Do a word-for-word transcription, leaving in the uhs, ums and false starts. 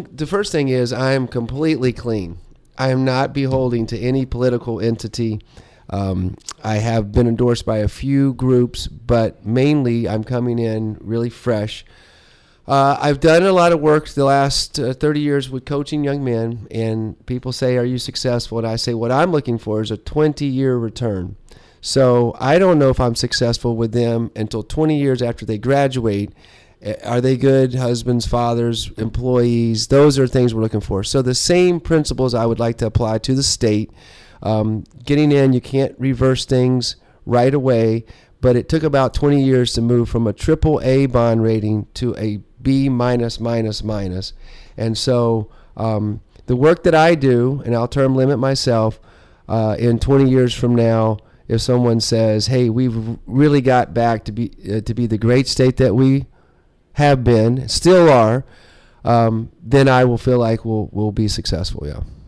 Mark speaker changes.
Speaker 1: one, the first thing is I am completely clean. I am not beholden to any political entity. Um, I have been endorsed by a few groups, but mainly I'm coming in really fresh. Uh, I've done a lot of work the last uh, thirty years with coaching young men, and people say, are you successful? And I say, what I'm looking for is a twenty-year return. So I don't know if I'm successful with them until twenty years after they graduate. Are they good husbands, fathers, employees? Those are things we're looking for. So the same principles I would like to apply to the state. Um, getting in, you can't reverse things right away, but it took about twenty years to move from a triple A bond rating to a B minus, minus, minus. And so um, the work that I do, and I'll term limit myself, uh, in twenty years from now, if someone says, hey, we've really got back to be uh, to be the great state that we have been, still are, um, then I will feel like we'll, we'll be successful, yeah.